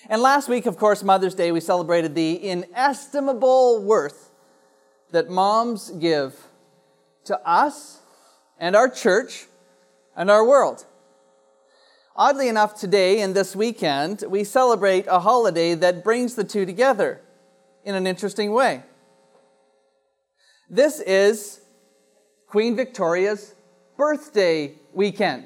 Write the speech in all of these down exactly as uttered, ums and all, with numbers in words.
And last week, of course, Mother's Day, we celebrated the inestimable worth that moms give to us and our church and our world. Oddly enough, today and this weekend, we celebrate a holiday that brings the two together in an interesting way. This is Queen Victoria's birthday weekend.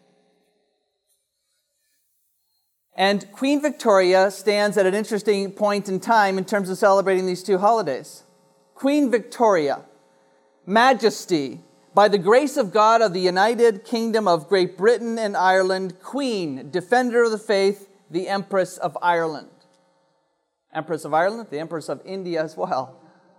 And Queen Victoria stands at an interesting point in time in terms of celebrating these two holidays. Queen Victoria, Majesty, by the grace of God of the United Kingdom of Great Britain and Ireland, Queen, Defender of the Faith, the Empress of Ireland. Empress of Ireland, the Empress of India as well.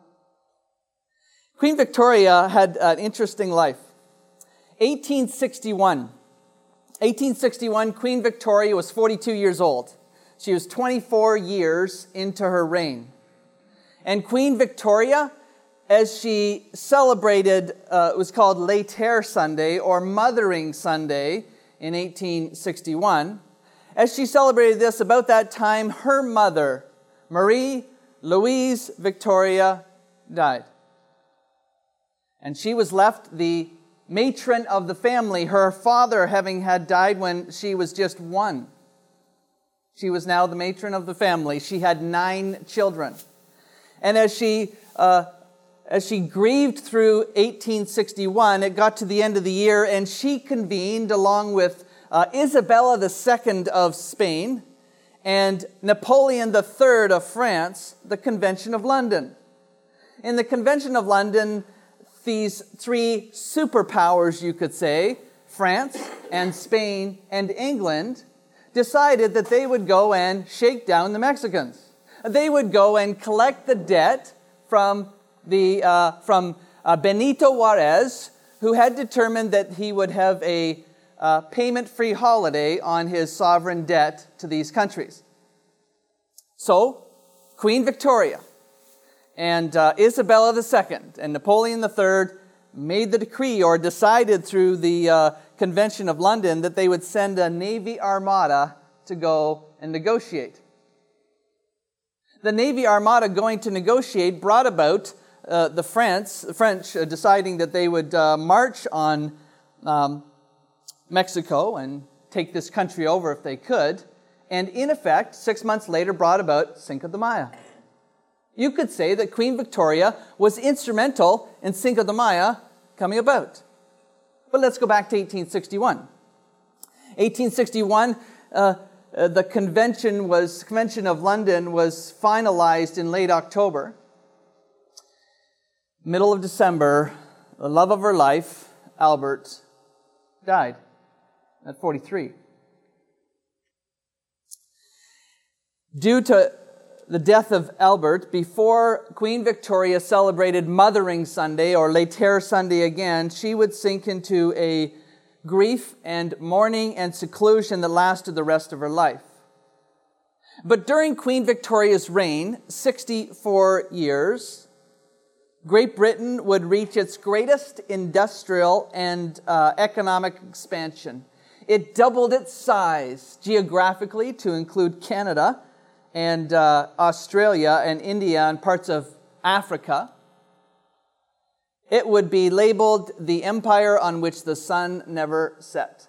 Queen Victoria had an interesting life. eighteen sixty-one. eighteen sixty-one, Queen Victoria was forty-two years old. She was twenty-four years into her reign. And Queen Victoria, as she celebrated, uh, it was called Later Sunday or Mothering Sunday in eighteen sixty-one. As she celebrated this, about that time, her mother, Marie Louise Victoria, died. And she was left the matron of the family, her father having had died when she was just one. She was now the matron of the family. She had nine children. And as she uh, as she grieved through eighteen sixty-one, it got to the end of the year, and she convened along with uh, Isabella the Second of Spain and Napoleon the Third of France, the Convention of London. In the Convention of London, these three superpowers, you could say, France and Spain and England, decided that they would go and shake down the Mexicans. They would go and collect the debt from the uh, from uh, Benito Juarez, who had determined that he would have a uh, payment-free holiday on his sovereign debt to these countries. So, Queen Victoria and uh, Isabella the Second and Napoleon the Third made the decree, or decided through the uh, Convention of London, that they would send a Navy Armada to go and negotiate. The Navy Armada going to negotiate brought about uh, the France, the French uh, deciding that they would uh, march on um, Mexico and take this country over if they could, and in effect, six months later, brought about Cinco de Mayo. You could say that Queen Victoria was instrumental in Cinco de Mayo coming about. But let's go back to eighteen sixty-one. eighteen sixty-one, uh, uh, the convention was Convention of London was finalized in late October. Middle of December, the love of her life, Albert, died at forty-three. Due to the death of Albert, before Queen Victoria celebrated Mothering Sunday, or Later Sunday again, she would sink into a grief and mourning and seclusion that lasted the rest of her life. But during Queen Victoria's reign, sixty-four years, Great Britain would reach its greatest industrial and uh, economic expansion. It doubled its size geographically to include Canada, and uh, Australia and India and parts of Africa. It would be labeled the empire on which the sun never set.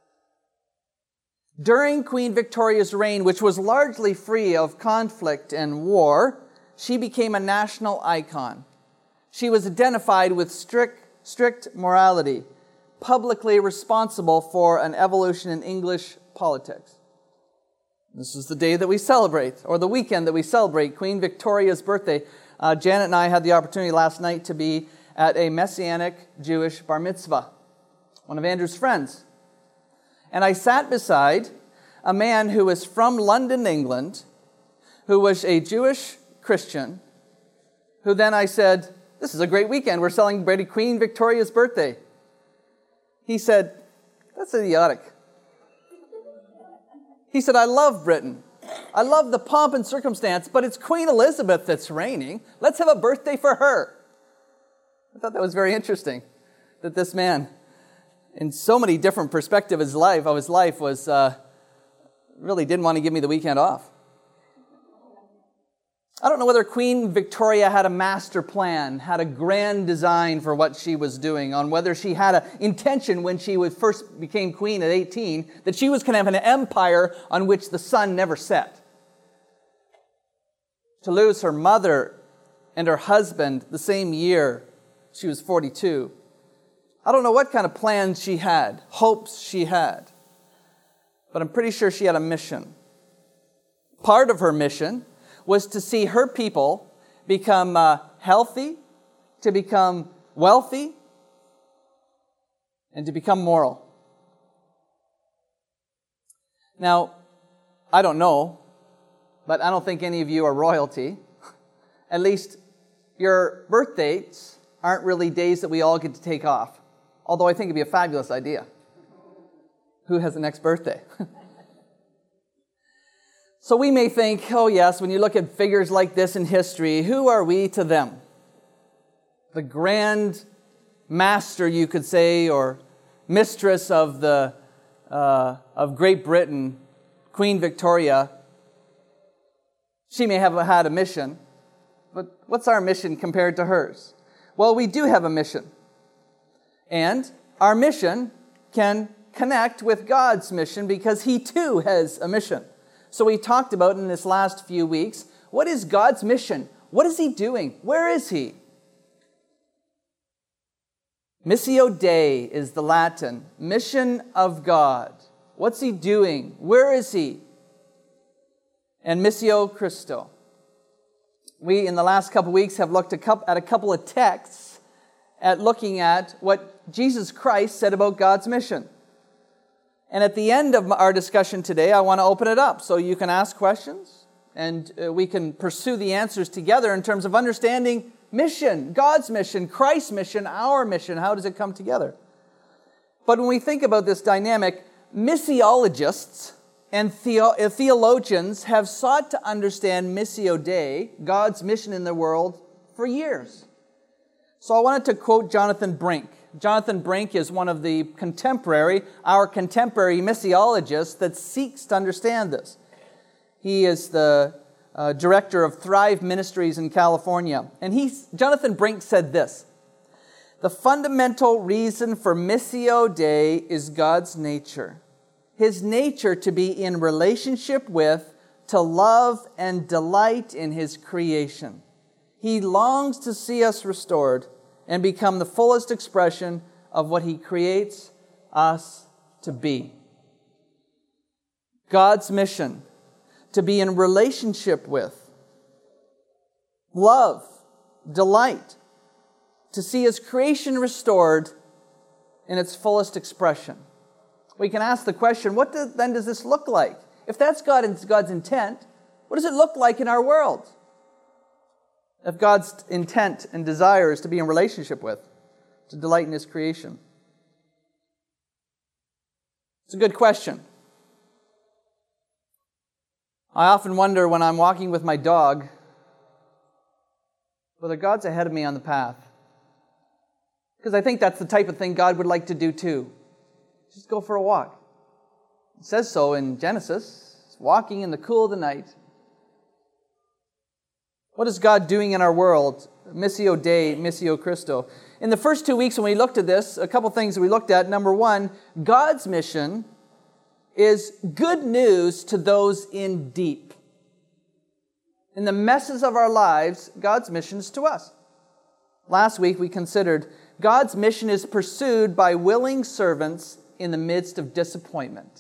During Queen Victoria's reign, which was largely free of conflict and war, she became a national icon. She was identified with strict, strict morality, publicly responsible for an evolution in English politics. This is the day that we celebrate, or the weekend that we celebrate Queen Victoria's birthday. Uh, Janet and I had the opportunity last night to be at a Messianic Jewish bar mitzvah, one of Andrew's friends. And I sat beside a man who was from London, England, who was a Jewish Christian, who then I said, "This is a great weekend. We're celebrating Queen Victoria's birthday." He said, "That's idiotic." He said, "I love Britain. I love the pomp and circumstance, but it's Queen Elizabeth that's reigning. Let's have a birthday for her." I thought that was very interesting, that this man, in so many different perspectives of his life, of his life was uh, really didn't want to give me the weekend off. I don't know whether Queen Victoria had a master plan, had a grand design for what she was doing, on whether she had an intention when she was first became queen at eighteen, that she was going to have an empire on which the sun never set. To lose her mother and her husband the same year she was forty-two. I don't know what kind of plans she had, hopes she had, but I'm pretty sure she had a mission. Part of her mission was to see her people become uh, healthy, to become wealthy, and to become moral. Now, I don't know, but I don't think any of you are royalty. At least your birth dates aren't really days that we all get to take off. Although I think it'd be a fabulous idea. Who has the next birthday? So we may think, oh yes, when you look at figures like this in history, who are we to them? The grand master, you could say, or mistress of the uh, of Great Britain, Queen Victoria. She may have had a mission, but what's our mission compared to hers? Well, we do have a mission. And our mission can connect with God's mission because He too has a mission. So we talked about in this last few weeks, what is God's mission? What is He doing? Where is He? Missio Dei is the Latin, mission of God. What's He doing? Where is He? And Missio Christo. We, in the last couple of weeks, have looked at a couple of texts at looking at what Jesus Christ said about God's mission. And at the end of our discussion today, I want to open it up so you can ask questions and we can pursue the answers together in terms of understanding mission, God's mission, Christ's mission, our mission. How does it come together? But when we think about this dynamic, missiologists and theo- theologians have sought to understand Missio Dei, God's mission in the world, for years. So I wanted to quote Jonathan Brink. Jonathan Brink is one of the contemporary, our contemporary missiologists that seeks to understand this. He is the uh, director of Thrive Ministries in California. And he, Jonathan Brink said this: the fundamental reason for Missio Dei is God's nature. His nature to be in relationship with, to love and delight in His creation. He longs to see us restored and become the fullest expression of what He creates us to be. God's mission, to be in relationship with, love, delight, to see His creation restored in its fullest expression. We can ask the question, what do, then does this look like? If that's God and God's intent, what does it look like in our world? If God's intent and desire is to be in relationship with, to delight in His creation. It's a good question. I often wonder when I'm walking with my dog whether God's ahead of me on the path. Because I think that's the type of thing God would like to do too. Just go for a walk. It says so in Genesis. It's walking in the cool of the night. What is God doing in our world? Missio Dei, Missio Christo. In the first two weeks when we looked at this, a couple things that we looked at. Number one, God's mission is good news to those in deep. In the messes of our lives, God's mission is to us. Last week we considered God's mission is pursued by willing servants in the midst of disappointment.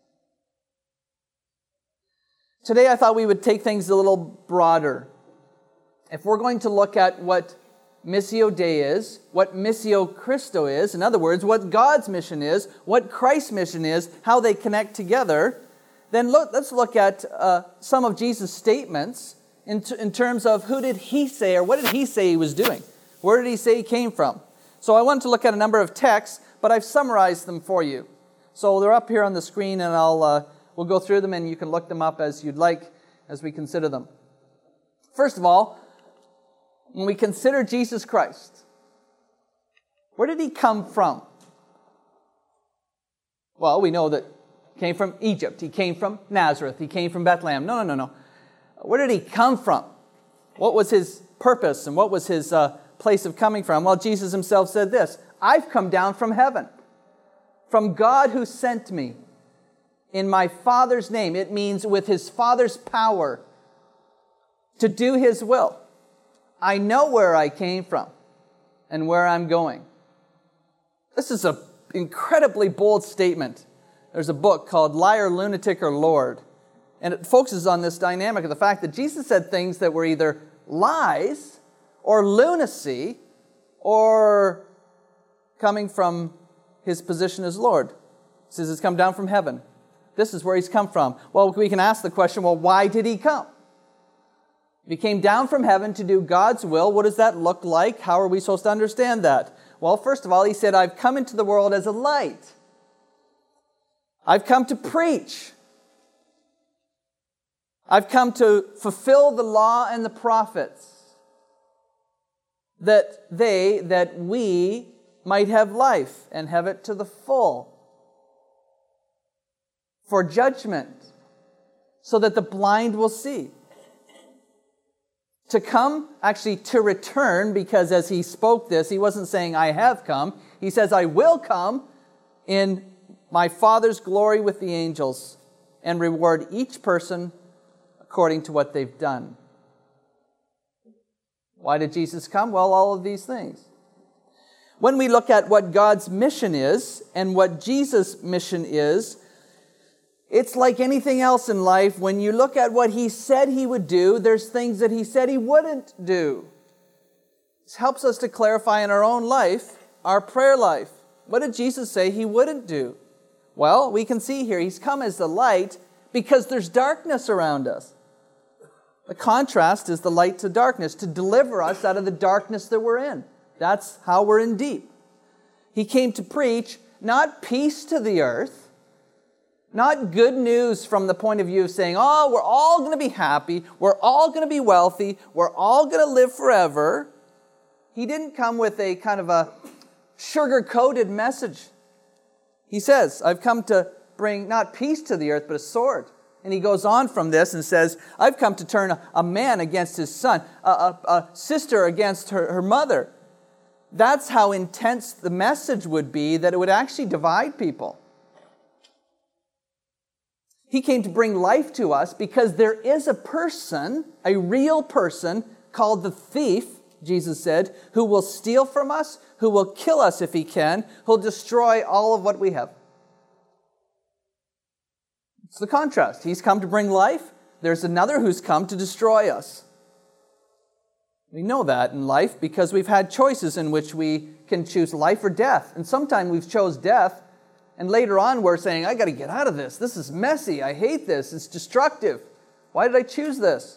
Today I thought we would take things a little broader. If we're going to look at what Missio Dei is, what Missio Christo is, in other words, what God's mission is, what Christ's mission is, how they connect together, then look, let's look at uh, some of Jesus' statements in, t- in terms of who did He say, or what did He say He was doing? Where did He say He came from? So I wanted to look at a number of texts, but I've summarized them for you. So they're up here on the screen, and I'll uh, we'll go through them, and you can look them up as you'd like as we consider them. First of all, when we consider Jesus Christ, where did He come from? Well, we know that He came from Egypt. He came from Nazareth. He came from Bethlehem. No, no, no, no. Where did He come from? What was his purpose and what was his uh, place of coming from? Well, Jesus himself said this, I've come down from heaven, from God who sent me in my Father's name. It means with his Father's power to do his will. I know where I came from and where I'm going. This is an incredibly bold statement. There's a book called Liar, Lunatic, or Lord. And it focuses on this dynamic of the fact that Jesus said things that were either lies or lunacy or coming from his position as Lord. He says it's come down from heaven. This is where he's come from. Well, we can ask the question, well, why did he come? If he came down from heaven to do God's will, what does that look like? How are we supposed to understand that? Well, first of all, he said, I've come into the world as a light. I've come to preach. I've come to fulfill the law and the prophets, that they, that we might have life and have it to the full. For judgment, so that the blind will see. To come, actually to return, because as he spoke this, he wasn't saying, I have come. He says, I will come in my Father's glory with the angels and reward each person according to what they've done. Why did Jesus come? Well, all of these things. When we look at what God's mission is and what Jesus' mission is, it's like anything else in life. When you look at what he said he would do, there's things that he said he wouldn't do. This helps us to clarify in our own life, our prayer life. What did Jesus say he wouldn't do? Well, we can see here, he's come as the light because there's darkness around us. The contrast is the light to darkness, to deliver us out of the darkness that we're in. That's how we're in deep. He came to preach not peace to the earth, not good news from the point of view of saying, oh, we're all going to be happy, we're all going to be wealthy, we're all going to live forever. He didn't come with a kind of a sugar-coated message. He says, I've come to bring not peace to the earth, but a sword. And he goes on from this and says, I've come to turn a, a man against his son, a, a, a sister against her, her mother. That's how intense the message would be, that it would actually divide people. He came to bring life to us because there is a person, a real person, called the thief, Jesus said, who will steal from us, who will kill us if he can, who'll destroy all of what we have. It's the contrast. He's come to bring life. There's another who's come to destroy us. We know that in life because we've had choices in which we can choose life or death. And sometimes we've chose death, and later on we're saying, I got to get out of this. This is messy. I hate this. It's destructive. Why did I choose this?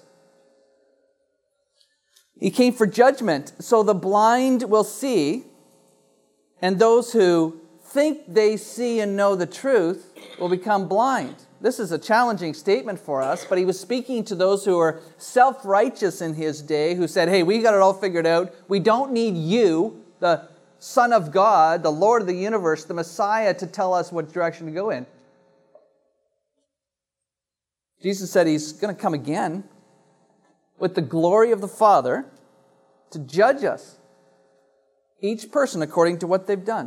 He came for judgment, so the blind will see, and those who think they see and know the truth will become blind. This is a challenging statement for us, but he was speaking to those who were self-righteous in his day, who said, hey, we got it all figured out. We don't need you, the Son of God, the Lord of the universe, the Messiah, to tell us what direction to go in. Jesus said he's going to come again with the glory of the Father to judge us, each person according to what they've done.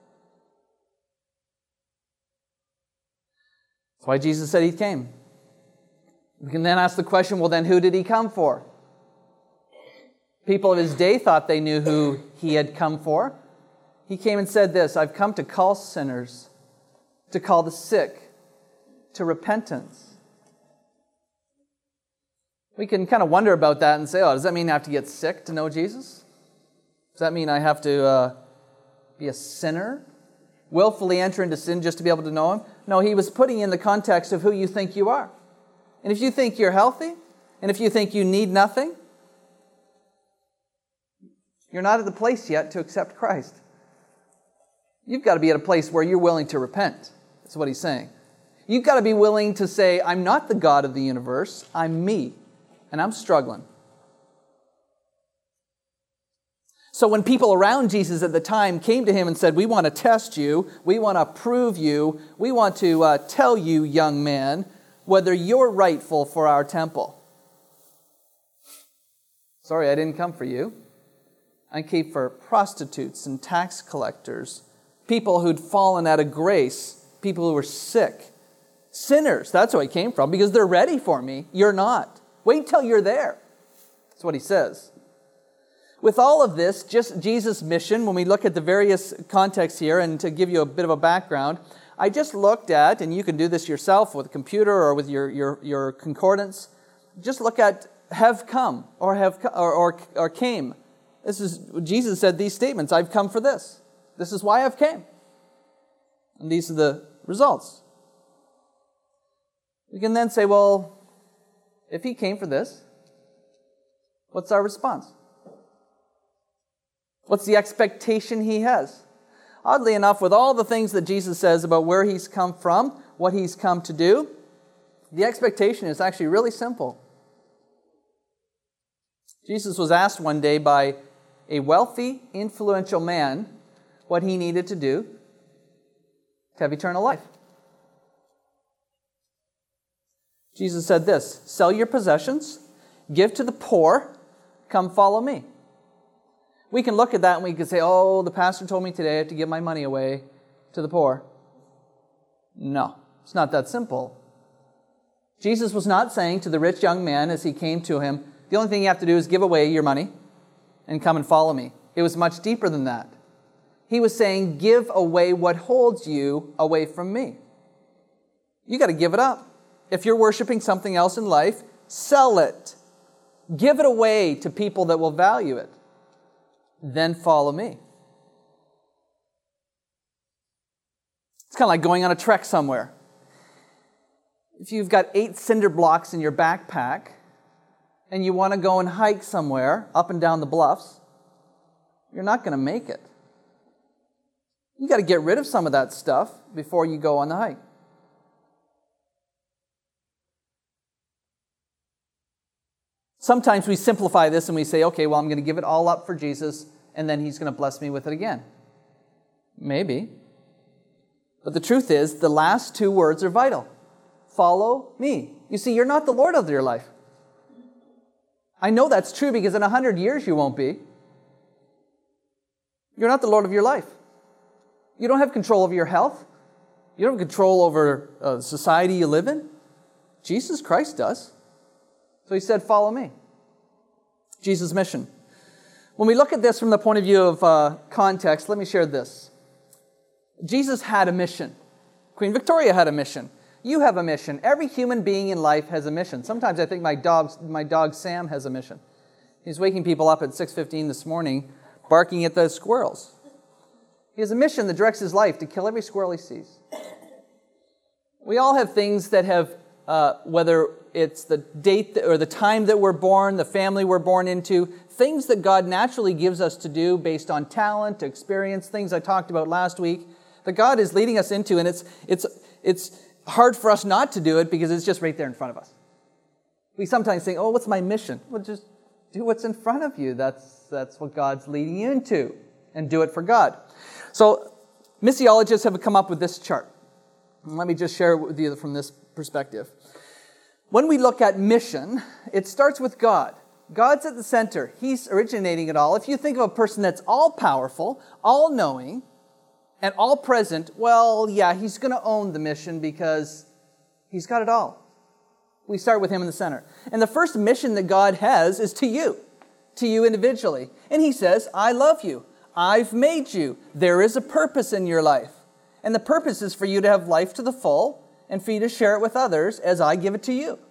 That's why Jesus said he came. We can then ask the question, well, then who did he come for? People of his day thought they knew who he had come for. He came and said this, I've come to call sinners, to call the sick to repentance. We can kind of wonder about that and say, oh, does that mean I have to get sick to know Jesus? Does that mean I have to uh, be a sinner? Willfully enter into sin just to be able to know him? No, he was putting in the context of who you think you are. And if you think you're healthy, and if you think you need nothing, you're not at the place yet to accept Christ. You've got to be at a place where you're willing to repent. That's what he's saying. You've got to be willing to say, I'm not the God of the universe, I'm me, and I'm struggling. So when people around Jesus at the time came to him and said, we want to test you, we want to prove you, we want to uh, tell you, young man, whether you're rightful for our temple. Sorry, I didn't come for you. I came for prostitutes and tax collectors, people who'd fallen out of grace, people who were sick, sinners. That's where I came from, because they're ready for me. You're not. Wait till you're there. That's what he says. With all of this, just Jesus' mission, when we look at the various contexts here, and to give you a bit of a background, I just looked at, and you can do this yourself with a computer or with your, your, your concordance, just look at have come or have or, or, or came. This is, Jesus said these statements, I've come for this. This is why I've came. And these are the results. We can then say, well, if he came for this, what's our response? What's the expectation he has? Oddly enough, with all the things that Jesus says about where he's come from, what he's come to do, the expectation is actually really simple. Jesus was asked one day by a wealthy, influential man what he needed to do to have eternal life. Jesus said this, sell your possessions, give to the poor, come follow me. We can look at that and we can say, oh, the pastor told me today I have to give my money away to the poor. No, it's not that simple. Jesus was not saying to the rich young man as he came to him, the only thing you have to do is give away your money and come and follow me. It was much deeper than that. He was saying, give away what holds you away from me. You got to give it up. If you're worshiping something else in life, sell it. Give it away to people that will value it. Then follow me. It's kind of like going on a trek somewhere. If you've got eight cinder blocks in your backpack and you want to go and hike somewhere up and down the bluffs, you're not going to make it. You got to get rid of some of that stuff before you go on the hike. Sometimes we simplify this and we say, okay, well, I'm going to give it all up for Jesus and then he's going to bless me with it again. Maybe. But the truth is, the last two words are vital. Follow me. You see, you're not the Lord of your life. I know that's true because in a hundred years you won't be. You're not the Lord of your life. You don't have control over your health. You don't have control over uh, the society you live in. Jesus Christ does. So he said, follow me. Jesus' mission. When we look at this from the point of view of uh, context, let me share this. Jesus had a mission. Queen Victoria had a mission. You have a mission. Every human being in life has a mission. Sometimes I think my dog, my dog Sam has a mission. He's waking people up at six fifteen this morning, barking at the squirrels. He has a mission that directs his life to kill every squirrel he sees. We all have things that have, uh, whether it's the date or the time that we're born, the family we're born into, things that God naturally gives us to do based on talent, experience, things I talked about last week, that God is leading us into, and it's it's it's hard for us not to do it because it's just right there in front of us. We sometimes think, oh, what's my mission? Well, just do what's in front of you. That's that's what God's leading you into, and do it for God. So missiologists have come up with this chart. And let me just share it with you from this perspective. When we look at mission, it starts with God. God's at the center. He's originating it all. If you think of a person that's all-powerful, all-knowing, and all-present, well, yeah, he's going to own the mission because he's got it all. We start with him in the center. And the first mission that God has is to you, to you individually. And he says, I love you. I've made you. There is a purpose in your life. And the purpose is for you to have life to the full and for you to share it with others as I give it to you.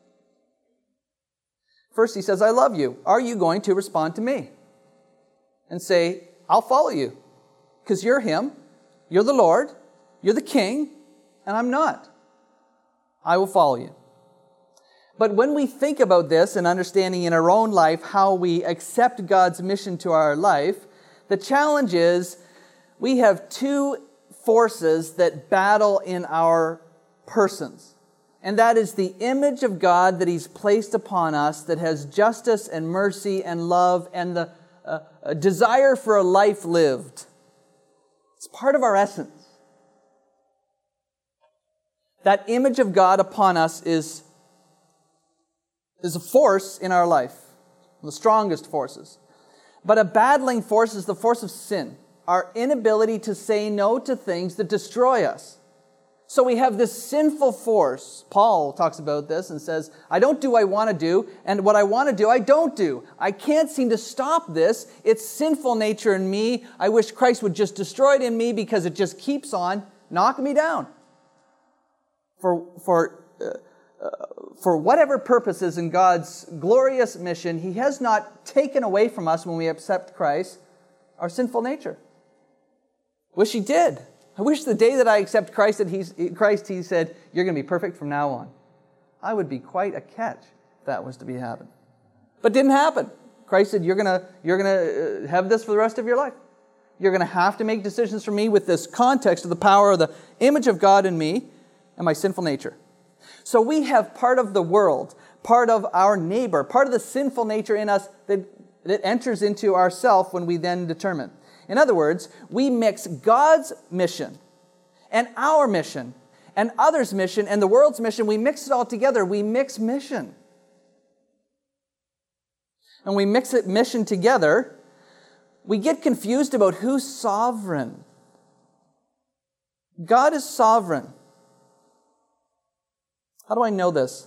First, he says, I love you. Are you going to respond to me? And say, I'll follow you. Because you're him, you're the Lord, you're the king, and I'm not. I will follow you. But when we think about this and understanding in our own life how we accept God's mission to our life, the challenge is we have two forces that battle in our persons. And that is the image of God that he's placed upon us that has justice and mercy and love and the uh, a desire for a life lived. It's part of our essence. That image of God upon us is, is a force in our life. the strongest forces. But a battling force is the force of sin, our inability to say no to things that destroy us. So we have this sinful force. Paul talks about this and says, I don't do what I want to do, and what I want to do, I don't do. I can't seem to stop this. It's sinful nature in me. I wish Christ would just destroy it in me because it just keeps on knocking me down. For, for, uh, uh, for whatever purposes in God's glorious mission, He has not taken away from us when we accept Christ our sinful nature. Wish He did. I wish the day that I accept Christ, that he's, Christ, He said, you're going to be perfect from now on. I would be quite a catch if that was to be happen. But it didn't happen. Christ said, you're going to, you're going to have this for the rest of your life. You're going to have to make decisions for me with this context of the power of the image of God in me and my sinful nature. So we have part of the world, part of our neighbor, part of the sinful nature in us that, that enters into ourself when we then determine. In other words, we mix God's mission and our mission and others' mission and the world's mission. We mix it all together. We mix mission. And we mix it mission together. We get confused about who's sovereign. God is sovereign. How do I know this?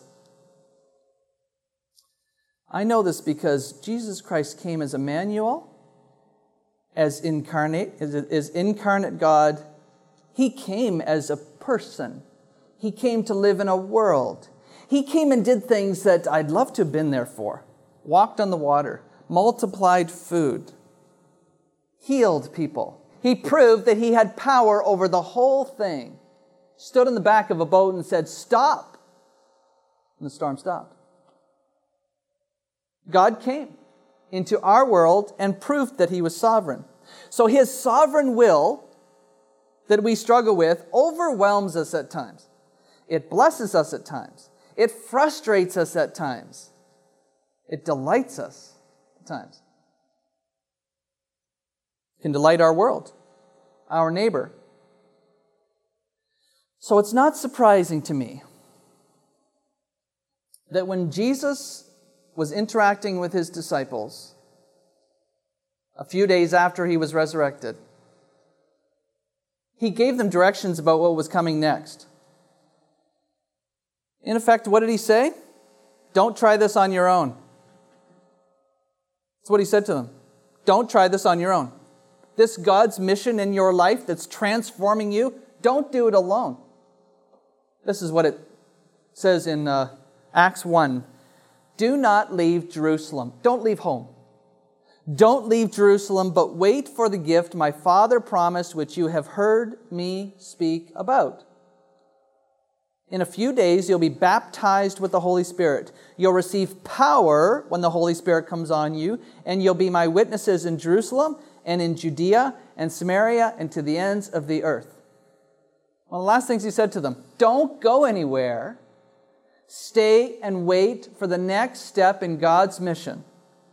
I know this because Jesus Christ came as Emmanuel, as incarnate, as, as incarnate God. He came as a person. He came to live in a world. He came and did things that I'd love to have been there for. Walked on the water, multiplied food, healed people. He proved that He had power over the whole thing. Stood in the back of a boat and said, stop. And the storm stopped. God came into our world and proved that He was sovereign. So His sovereign will that we struggle with overwhelms us at times. It blesses us at times. It frustrates us at times. It delights us at times. It can delight our world, our neighbor. So it's not surprising to me that when Jesus was interacting with His disciples a few days after He was resurrected, He gave them directions about what was coming next. In effect, what did He say? Don't try this on your own. That's what He said to them. Don't try this on your own. This God's mission in your life that's transforming you, don't do it alone. This is what it says in uh, Acts one. Do not leave Jerusalem. Don't leave home. Don't leave Jerusalem, but wait for the gift my Father promised, which you have heard me speak about. In a few days, you'll be baptized with the Holy Spirit. You'll receive power when the Holy Spirit comes on you, and you'll be my witnesses in Jerusalem and in Judea and Samaria and to the ends of the earth. One of the last things He said to them, don't go anywhere. Stay and wait for the next step in God's mission.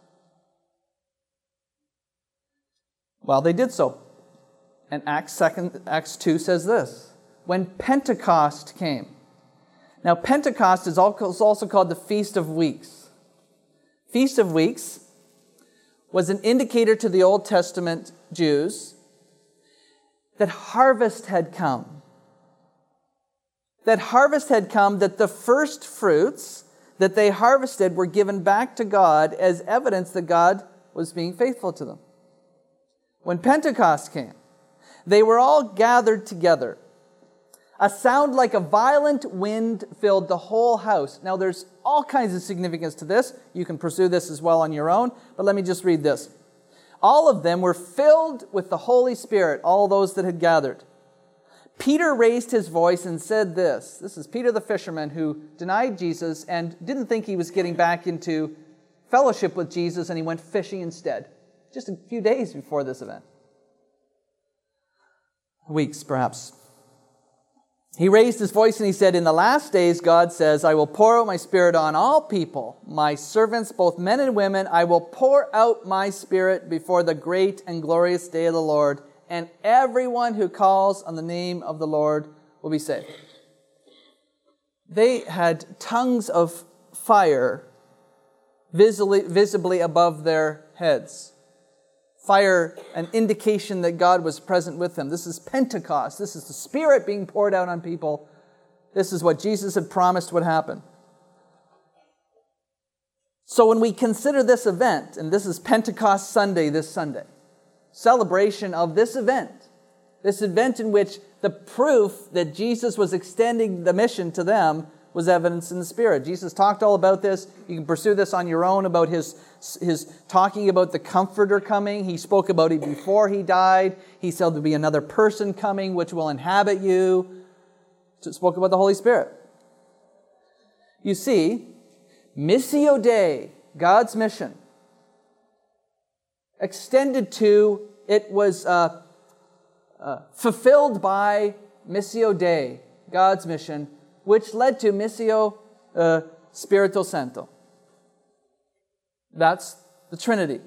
Well, they did so. And Acts, Acts two says this. When Pentecost came. Now, Pentecost is also called the Feast of Weeks. Feast of Weeks was an indicator to the Old Testament Jews that harvest had come. That harvest had come, that the first fruits that they harvested were given back to God as evidence that God was being faithful to them. When Pentecost came, they were all gathered together. A sound like a violent wind filled the whole house. Now, there's all kinds of significance to this. You can pursue this as well on your own, but let me just read this. All of them were filled with the Holy Spirit, all those that had gathered. Peter raised his voice and said this. This is Peter the fisherman who denied Jesus and didn't think he was getting back into fellowship with Jesus, and he went fishing instead. Just a few days before this event. Weeks, perhaps. He raised his voice and he said, in the last days, God says, I will pour out my Spirit on all people, my servants, both men and women. I will pour out my Spirit before the great and glorious day of the Lord, and everyone who calls on the name of the Lord will be saved. They had tongues of fire visibly, visibly above their heads. Fire, an indication that God was present with them. This is Pentecost. This is the Spirit being poured out on people. This is what Jesus had promised would happen. So when we consider this event, and this is Pentecost Sunday this Sunday, celebration of this event, this event in which the proof that Jesus was extending the mission to them was evidence in the Spirit. Jesus talked all about this. You can pursue this on your own about his, his talking about the Comforter coming. He spoke about it before he died. He said there'll be another person coming which will inhabit you. So spoke about the Holy Spirit. You see, Missio Dei, God's mission, extended to, it was uh, uh, fulfilled by Missio Dei, God's mission, which led to Missio uh, Spirito Santo. That's the Trinity.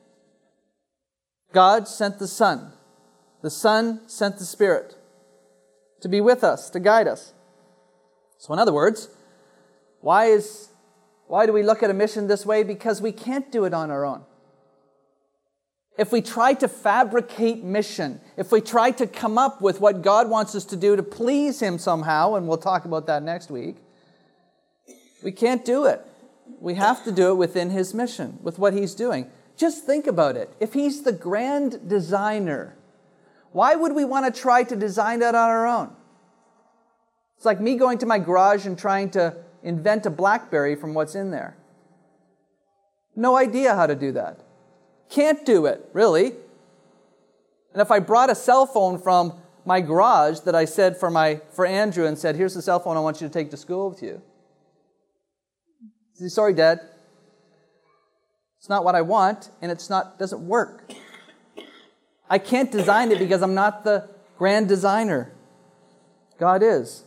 God sent the Son. The Son sent the Spirit to be with us, to guide us. So in other words, why is why do we look at a mission this way? Because we can't do it on our own. If we try to fabricate mission, if we try to come up with what God wants us to do to please Him somehow, and we'll talk about that next week, we can't do it. We have to do it within His mission, with what He's doing. Just think about it. If He's the grand designer, why would we want to try to design that on our own? It's like me going to my garage and trying to invent a BlackBerry from what's in there. No idea how to do that. Can't do it, really. And if I brought a cell phone from my garage that I said for my for Andrew and said, here's the cell phone I want you to take to school with you. He said, sorry, Dad. It's not what I want, and it's not doesn't work. I can't design it because I'm not the grand designer. God is.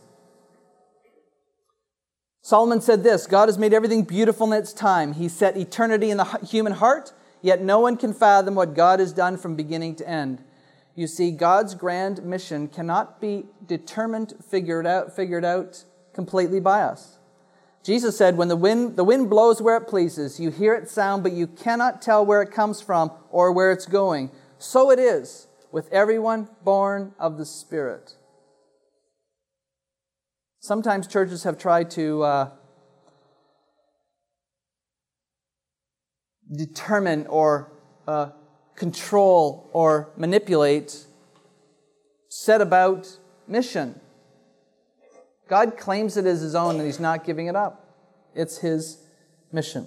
Solomon said this, God has made everything beautiful in its time. He set eternity in the human heart, yet no one can fathom what God has done from beginning to end. You see, God's grand mission cannot be determined, figured out, figured out completely by us. Jesus said, when the wind, the wind blows where it pleases, you hear its sound, but you cannot tell where it comes from or where it's going. So it is with everyone born of the Spirit. Sometimes churches have tried to uh, determine or uh, control or manipulate, set about mission. God claims it as His own and He's not giving it up. It's His mission.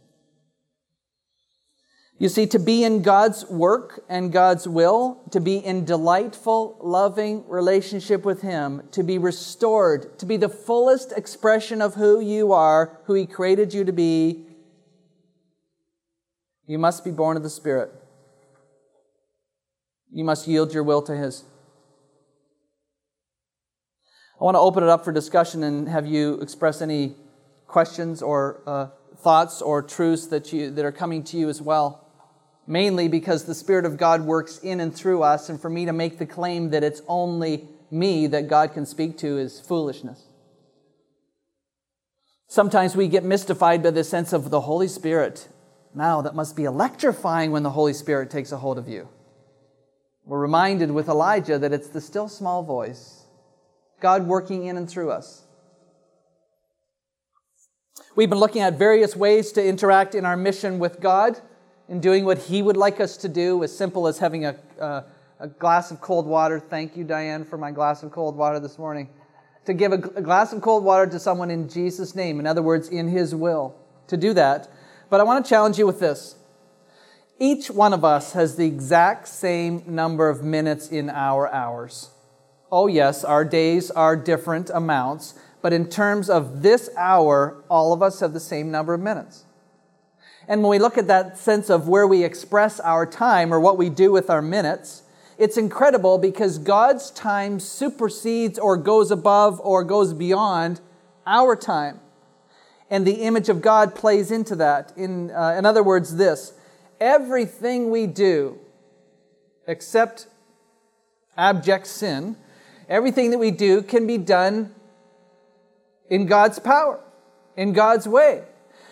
You see, to be in God's work and God's will, to be in delightful, loving relationship with Him, to be restored, to be the fullest expression of who you are, who He created you to be, you must be born of the Spirit. You must yield your will to His. I want to open it up for discussion and have you express any questions or uh, thoughts or truths that you that are coming to you as well. Mainly because the Spirit of God works in and through us, and for me to make the claim that it's only me that God can speak to is foolishness. Sometimes we get mystified by the sense of the Holy Spirit. Now, that must be electrifying when the Holy Spirit takes a hold of you. We're reminded with Elijah that it's the still small voice, God working in and through us. We've been looking at various ways to interact in our mission with God, in doing what He would like us to do, as simple as having a, uh, a glass of cold water. Thank you, Diane, for my glass of cold water this morning. To give a, a glass of cold water to someone in Jesus' name, in other words, in His will, to do that. But I want to challenge you with this. Each one of us has the exact same number of minutes in our hours. Oh yes, our days are different amounts, but in terms of this hour, all of us have the same number of minutes. And when we look at that sense of where we express our time or what we do with our minutes, it's incredible because God's time supersedes or goes above or goes beyond our time. And the image of God plays into that. In, uh, in other words, this, everything we do, except abject sin, everything that we do can be done in God's power, in God's way.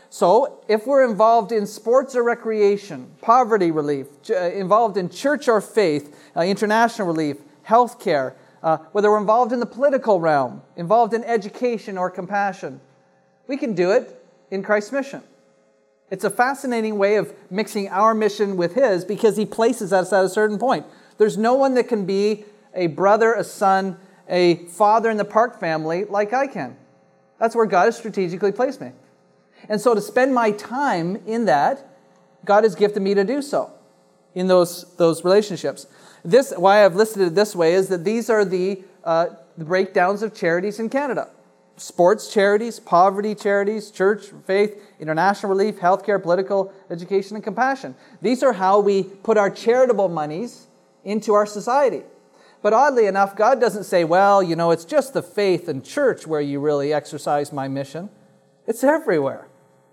So, if we're involved in sports or recreation, poverty relief, uh, involved in church or faith, uh, international relief, healthcare, uh, whether we're involved in the political realm, involved in education or compassion, we can do it in Christ's mission. It's a fascinating way of mixing our mission with His because He places us at a certain point. There's no one that can be a brother, a son, a father in the Park family like I can. That's where God has strategically placed me. And so to spend my time in that, God has gifted me to do so in those, those relationships. This, why I've listed it this way is that these are the, uh, the breakdowns of charities in Canada. Sports charities, poverty charities, church, faith, international relief, healthcare, political, education, and compassion. These are how we put our charitable monies into our society. But oddly enough, God doesn't say, well, you know, it's just the faith and church where you really exercise my mission. It's everywhere.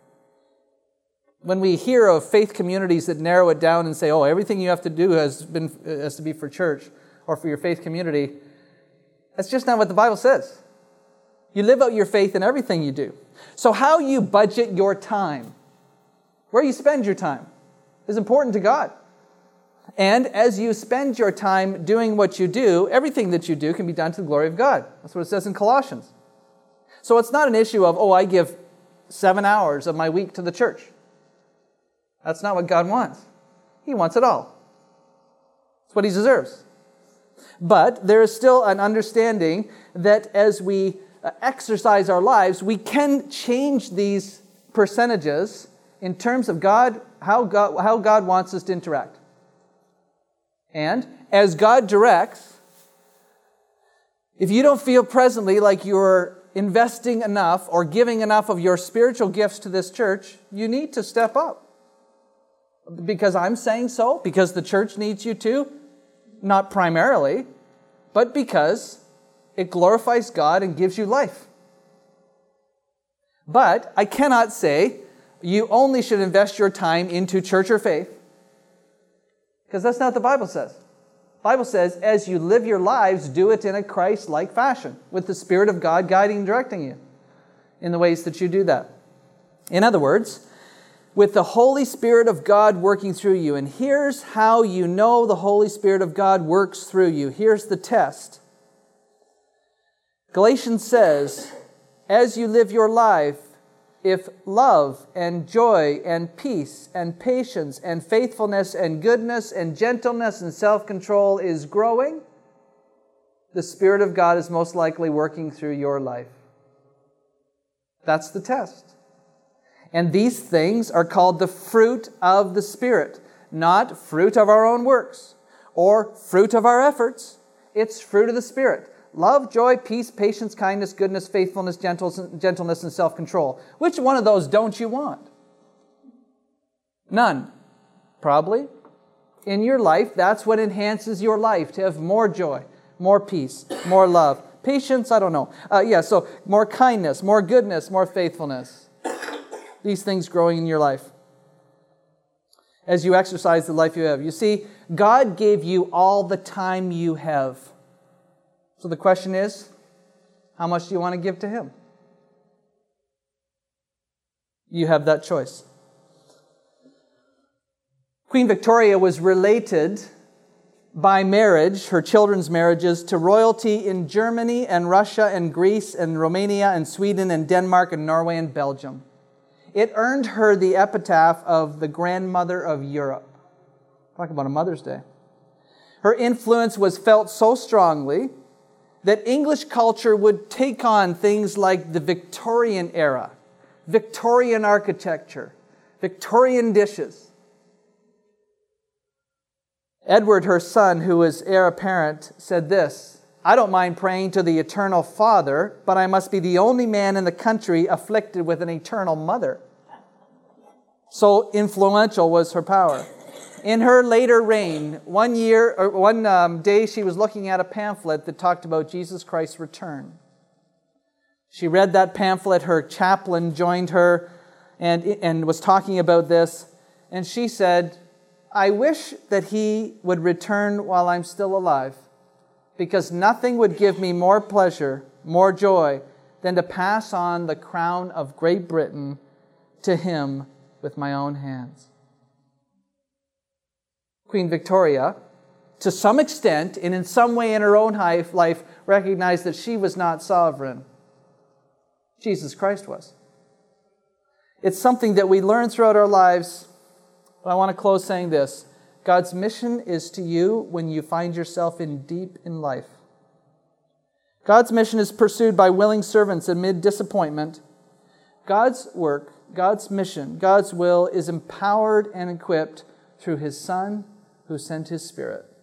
When we hear of faith communities that narrow it down and say, oh, everything you have to do has been has to be for church or for your faith community, that's just not what the Bible says. You live out your faith in everything you do. So how you budget your time, where you spend your time, is important to God. And as you spend your time doing what you do, everything that you do can be done to the glory of God. That's what it says in Colossians. So it's not an issue of, oh, I give seven hours of my week to the church. That's not what God wants. He wants it all. It's what He deserves. But there is still an understanding that as we exercise our lives, we can change these percentages in terms of God, how God, how God wants us to interact. And as God directs, if you don't feel presently like you're investing enough or giving enough of your spiritual gifts to this church, you need to step up. Because I'm saying so, because the church needs you to, not primarily, but because it glorifies God and gives you life. But I cannot say you only should invest your time into church or faith, because that's not what the Bible says. The Bible says, as you live your lives, do it in a Christ-like fashion, with the Spirit of God guiding and directing you in the ways that you do that. In other words, with the Holy Spirit of God working through you. And here's how you know the Holy Spirit of God works through you. Here's the test. Galatians says, as you live your life, if love and joy and peace and patience and faithfulness and goodness and gentleness and self-control is growing, the Spirit of God is most likely working through your life. That's the test. And these things are called the fruit of the Spirit, not fruit of our own works or fruit of our efforts. It's fruit of the Spirit. Love, joy, peace, patience, kindness, goodness, faithfulness, gentleness, and self-control. Which one of those don't you want? None. Probably. In your life, that's what enhances your life, to have more joy, more peace, more love. Patience, I don't know. Uh, yeah, so more kindness, more goodness, more faithfulness. These things growing in your life as you exercise the life you have. You see, God gave you all the time you have. So the question is, how much do you want to give to Him? You have that choice. Queen Victoria was related by marriage, her children's marriages, to royalty in Germany and Russia and Greece and Romania and Sweden and Denmark and Norway and Belgium. It earned her the epitaph of the grandmother of Europe. Talk about a Mother's Day. Her influence was felt so strongly that English culture would take on things like the Victorian era, Victorian architecture, Victorian dishes. Edward, her son, who was heir apparent, said this, I don't mind praying to the eternal Father, but I must be the only man in the country afflicted with an eternal mother. So influential was her power. In her later reign, one year or one um, day, she was looking at a pamphlet that talked about Jesus Christ's return. She read that pamphlet. Her chaplain joined her and, and was talking about this. And she said, I wish that He would return while I'm still alive, because nothing would give me more pleasure, more joy, than to pass on the crown of Great Britain to Him with my own hands. Queen Victoria, to some extent and in some way in her own life, recognized that she was not sovereign. Jesus Christ was. It's something that we learn throughout our lives. But I want to close saying this. God's mission is to you when you find yourself in deep in life. God's mission is pursued by willing servants amid disappointment. God's work, God's mission, God's will is empowered and equipped through His Son who sent His Spirit.